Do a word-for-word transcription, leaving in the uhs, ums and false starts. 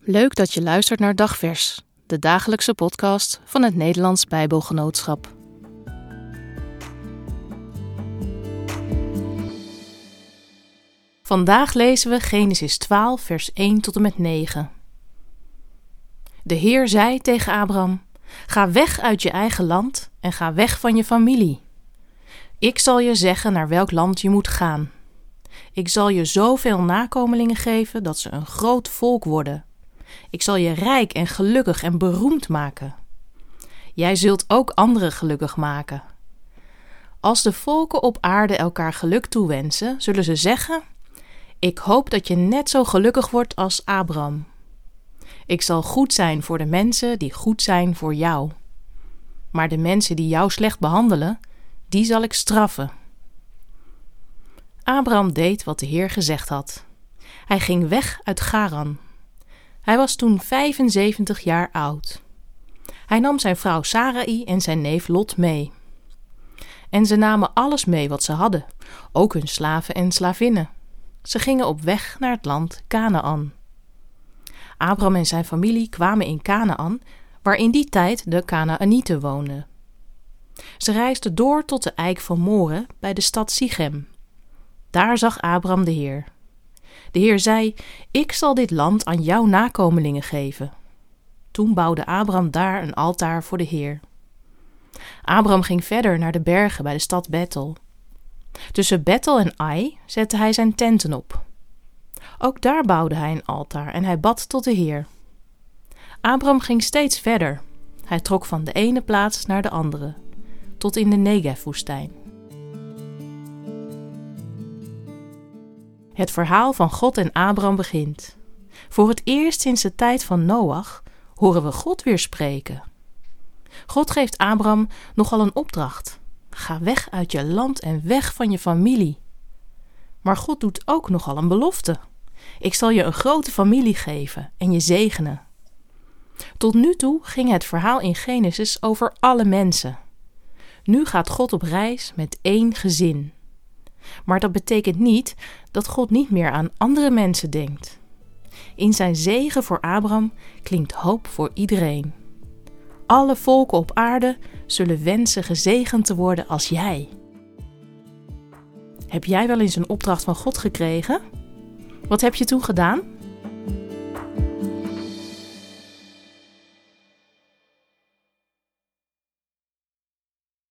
Leuk dat je luistert naar Dagvers, de dagelijkse podcast van het Nederlands Bijbelgenootschap. Vandaag lezen we Genesis twaalf, vers één tot en met negen. De Heer zei tegen Abram: Ga weg uit je eigen land en ga weg van je familie. Ik zal je zeggen naar welk land je moet gaan. Ik zal je zoveel nakomelingen geven dat ze een groot volk worden. Ik zal je rijk en gelukkig en beroemd maken. Jij zult ook anderen gelukkig maken. Als de volken op aarde elkaar geluk toewensen, zullen ze zeggen: Ik hoop dat je net zo gelukkig wordt als Abram. Ik zal goed zijn voor de mensen die goed zijn voor jou. Maar de mensen die jou slecht behandelen, die zal ik straffen. Abram deed wat de Heer gezegd had. Hij ging weg uit Charan. Hij was toen vijfenzeventig jaar oud. Hij nam zijn vrouw Sarai en zijn neef Lot mee. En ze namen alles mee wat ze hadden, ook hun slaven en slavinnen. Ze gingen op weg naar het land Kanaan. Abram en zijn familie kwamen in Kanaan, waar in die tijd de Kanaanieten woonden. Ze reisden door tot de eik van More bij de stad Sichem. Daar zag Abram de Heer. De Heer zei: Ik zal dit land aan jouw nakomelingen geven. Toen bouwde Abram daar een altaar voor de Heer. Abram ging verder naar de bergen bij de stad Bethel. Tussen Bethel en Ai zette hij zijn tenten op. Ook daar bouwde hij een altaar en hij bad tot de Heer. Abram ging steeds verder. Hij trok van de ene plaats naar de andere, tot in de Negev-woestijn. Het verhaal van God en Abram begint. Voor het eerst sinds de tijd van Noach horen we God weer spreken. God geeft Abram nogal een opdracht. Ga weg uit je land en weg van je familie. Maar God doet ook nogal een belofte. Ik zal je een grote familie geven en je zegenen. Tot nu toe ging het verhaal in Genesis over alle mensen. Nu gaat God op reis met één gezin. Maar dat betekent niet dat God niet meer aan andere mensen denkt. In zijn zegen voor Abram klinkt hoop voor iedereen. Alle volken op aarde zullen wensen gezegend te worden als jij. Heb jij wel eens een opdracht van God gekregen? Wat heb je toen gedaan?